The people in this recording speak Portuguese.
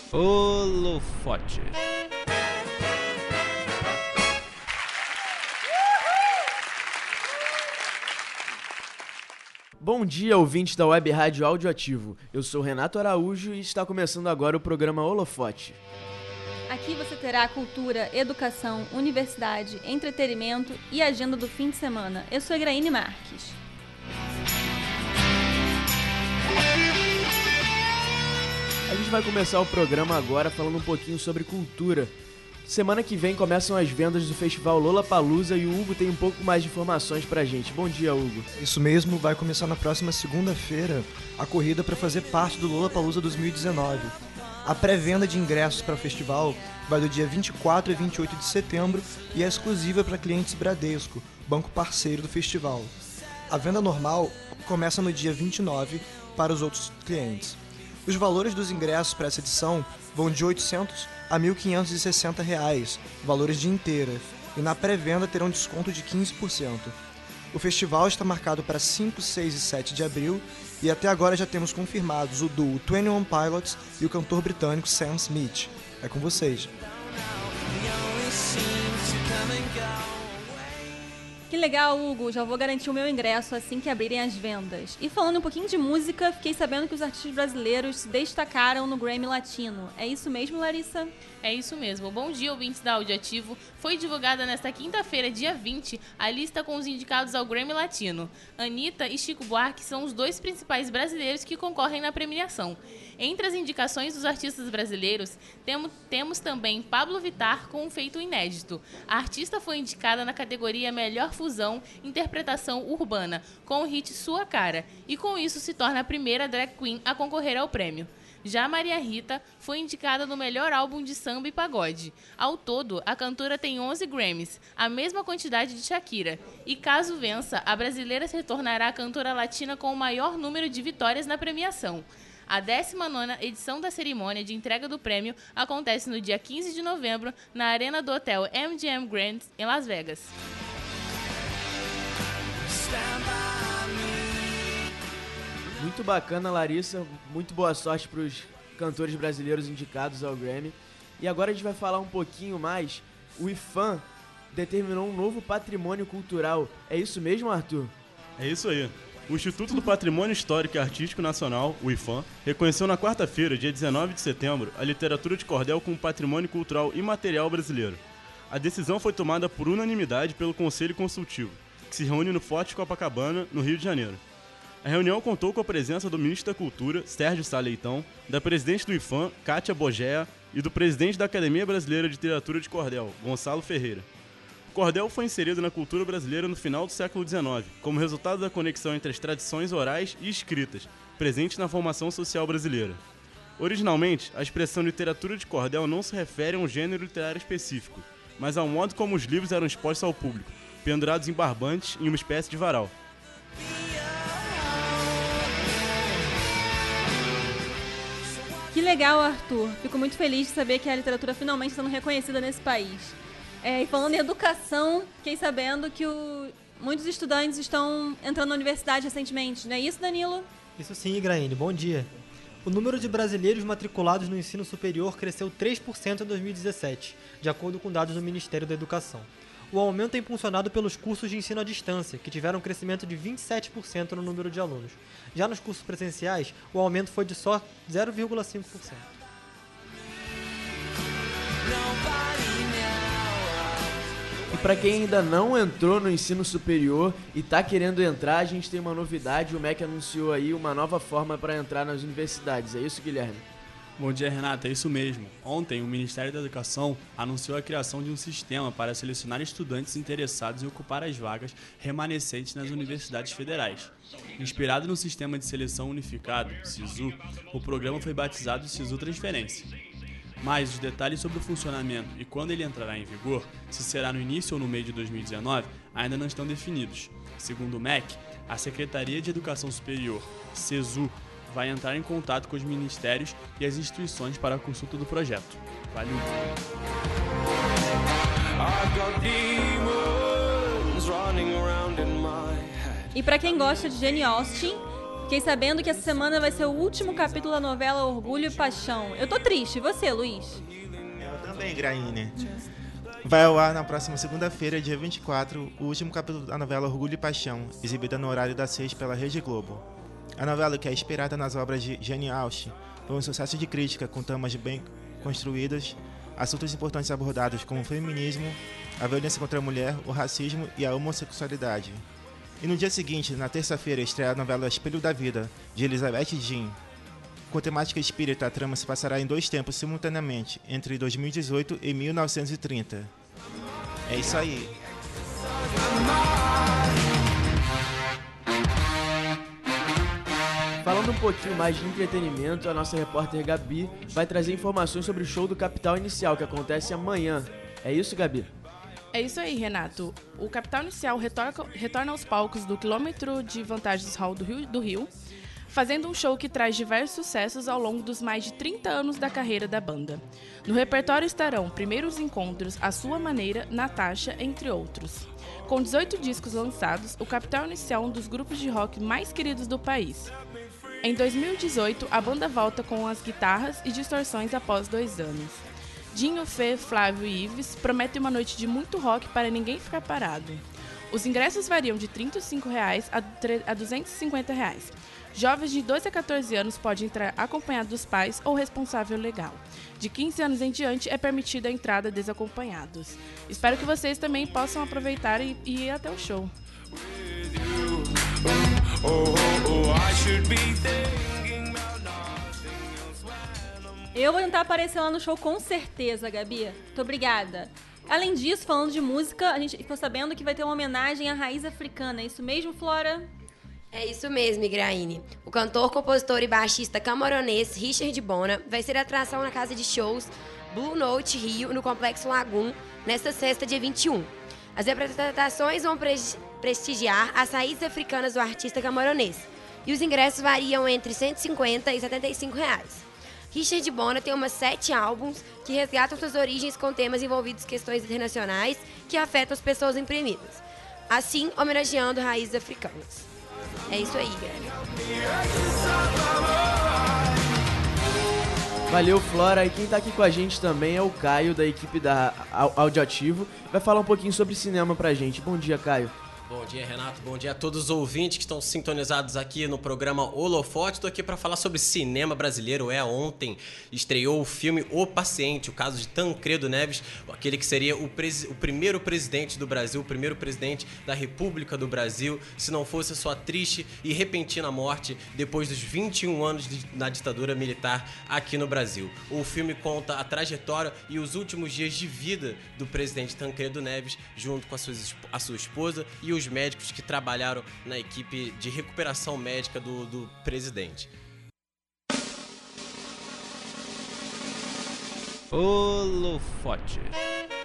Holofote. Bom dia, ouvintes da Web Rádio Audioativo. Eu sou Renato Araújo e está começando agora o programa Holofote. Aqui você terá cultura, educação, universidade, entretenimento e agenda do fim de semana. Eu sou Egraine Marques. A gente vai começar o programa agora falando um pouquinho sobre cultura. Semana que vem começam as vendas do festival Lollapalooza e o Hugo tem um pouco mais de informações pra gente. Bom dia, Hugo. Isso mesmo, vai começar na próxima segunda-feira a corrida para fazer parte do Lollapalooza 2019. A pré-venda de ingressos para o festival vai do dia 24 a 28 de setembro e é exclusiva para clientes Bradesco, banco parceiro do festival. A venda normal começa no dia 29 para os outros clientes. Os valores dos ingressos para essa edição vão de R$ 800 a R$ 1.560, valores de inteira, e na pré-venda terão desconto de 15%. O festival está marcado para 5, 6 e 7 de abril e até agora já temos confirmados o duo 21 Pilots e o cantor britânico Sam Smith. É com vocês. Que legal, Hugo. Já vou garantir o meu ingresso assim que abrirem as vendas. E falando um pouquinho de música, fiquei sabendo que os artistas brasileiros se destacaram no Grammy Latino. É isso mesmo, Larissa? É isso mesmo. Bom dia, ouvintes da Audioativo. Foi divulgada nesta quinta-feira, dia 20, a lista com os indicados ao Grammy Latino. Anitta e Chico Buarque são os dois principais brasileiros que concorrem na premiação. Entre as indicações dos artistas brasileiros, temos também Pablo Vittar com um feito inédito. A artista foi indicada na categoria Melhor Fusão Interpretação Urbana, com o hit Sua Cara, e com isso se torna a primeira drag queen a concorrer ao prêmio. Já Maria Rita foi indicada no melhor álbum de samba e pagode. Ao todo, a cantora tem 11 Grammys, a mesma quantidade de Shakira. E caso vença, a brasileira se tornará a cantora latina com o maior número de vitórias na premiação. A 19ª edição da cerimônia de entrega do prêmio acontece no dia 15 de novembro na arena do hotel MGM Grand, em Las Vegas. Muito bacana, Larissa. Muito boa sorte para os cantores brasileiros indicados ao Grammy. E agora a gente vai falar um pouquinho mais. O IFAM determinou um novo patrimônio cultural. É isso mesmo, Arthur? É isso aí. O Instituto do Patrimônio Histórico e Artístico Nacional, o IFAM, reconheceu na quarta-feira, dia 19 de setembro, a literatura de cordel como patrimônio cultural imaterial brasileiro. A decisão foi tomada por unanimidade pelo Conselho Consultivo, que se reúne no Forte Copacabana, no Rio de Janeiro. A reunião contou com a presença do ministro da Cultura, Sérgio Sá Leitão, da presidente do IFAM, Kátia Bogea, e do presidente da Academia Brasileira de Literatura de Cordel, Gonçalo Ferreira. O cordel foi inserido na cultura brasileira no final do século XIX, como resultado da conexão entre as tradições orais e escritas, presentes na formação social brasileira. Originalmente, a expressão literatura de cordel não se refere a um gênero literário específico, mas ao modo como os livros eram expostos ao público, pendurados em barbantes em uma espécie de varal. Que legal, Arthur. Fico muito feliz de saber que a literatura finalmente está sendo reconhecida nesse país. E falando em educação, fiquei sabendo que muitos estudantes estão entrando na universidade recentemente. Não é isso, Danilo? Isso sim, Igraine. Bom dia. O número de brasileiros matriculados no ensino superior cresceu 3% em 2017, de acordo com dados do Ministério da Educação. O aumento é impulsionado pelos cursos de ensino à distância, que tiveram um crescimento de 27% no número de alunos. Já nos cursos presenciais, o aumento foi de só 0,5%. E para quem ainda não entrou no ensino superior e está querendo entrar, a gente tem uma novidade. O MEC anunciou aí uma nova forma para entrar nas universidades. É isso, Guilherme? Bom dia, Renato. É isso mesmo. Ontem, o Ministério da Educação anunciou a criação de um sistema para selecionar estudantes interessados em ocupar as vagas remanescentes nas universidades federais. Inspirado no Sistema de Seleção Unificado, SISU, o programa foi batizado de SISU Transferência. Mas os detalhes sobre o funcionamento e quando ele entrará em vigor, se será no início ou no meio de 2019, ainda não estão definidos. Segundo o MEC, a Secretaria de Educação Superior, SESU, vai entrar em contato com os ministérios e as instituições para a consulta do projeto. Valeu! E para quem gosta de Jane Austen, Fiquei sabendo que essa semana vai ser o último capítulo da novela Orgulho e Paixão. Eu tô triste, e você, Luiz? Eu também, Graine. Vai ao ar na próxima segunda-feira, dia 24, o último capítulo da novela Orgulho e Paixão, exibida no horário das 6 pela Rede Globo. A novela, que é inspirada nas obras de Jane Austen, foi um sucesso de crítica com temas bem construídos, assuntos importantes abordados como o feminismo, a violência contra a mulher, o racismo e a homossexualidade. E no dia seguinte, na terça-feira, estreia a novela Espelho da Vida, de Elizabeth Jean. Com temática espírita, a trama se passará em 2 tempos simultaneamente, entre 2018 e 1930. É isso aí. Falando um pouquinho mais de entretenimento, a nossa repórter Gabi vai trazer informações sobre o show do Capital Inicial, que acontece amanhã. É isso, Gabi? É isso aí, Renato. O Capital Inicial retorna aos palcos do quilômetro de Vantagens Hall do Rio, fazendo um show que traz diversos sucessos ao longo dos mais de 30 anos da carreira da banda. No repertório estarão Primeiros Encontros, A Sua Maneira, Natasha, entre outros. Com 18 discos lançados, o Capital Inicial é um dos grupos de rock mais queridos do país. Em 2018, a banda volta com as guitarras e distorções após 2 anos. Dinho, Fê, Flávio e Ives prometem uma noite de muito rock para ninguém ficar parado. Os ingressos variam de R$ 35 a R$ 250. Jovens de 12 a 14 anos podem entrar acompanhados dos pais ou responsável legal. De 15 anos em diante é permitida a entrada desacompanhados. Espero que vocês também possam aproveitar e ir até o show. Eu vou tentar aparecer lá no show com certeza, Gabi. Muito obrigada. Além disso, falando de música, a gente ficou sabendo que vai ter uma homenagem à raiz africana. É isso mesmo, Flora? É isso mesmo, Igraine. O cantor, compositor e baixista camaronês Richard Bona vai ser atração na casa de shows Blue Note Rio, no Complexo Lagoon, nesta sexta, dia 21. As apresentações vão prestigiar as raízes africanas do artista camaronês. E os ingressos variam entre R$ 150 e R$ 75. Richard Bona tem umas 7 álbuns que resgatam suas origens com temas envolvidos em questões internacionais que afetam as pessoas oprimidas, assim homenageando raízes africanas. É isso aí, galera. Valeu, Flora. E quem tá aqui com a gente também é o Caio, da equipe da Audioativo. Vai falar um pouquinho sobre cinema pra gente. Bom dia, Caio. Bom dia, Renato. Bom dia a todos os ouvintes que estão sintonizados aqui no programa Holofote. Estou aqui para falar sobre cinema brasileiro. Ontem estreou o filme O Paciente, o caso de Tancredo Neves, aquele que seria o primeiro presidente do Brasil, o primeiro presidente da República do Brasil, se não fosse a sua triste e repentina morte depois dos 21 anos na ditadura militar aqui no Brasil. O filme conta a trajetória e os últimos dias de vida do presidente Tancredo Neves, junto com a sua esposa e os médicos que trabalharam na equipe de recuperação médica do presidente. Holofote.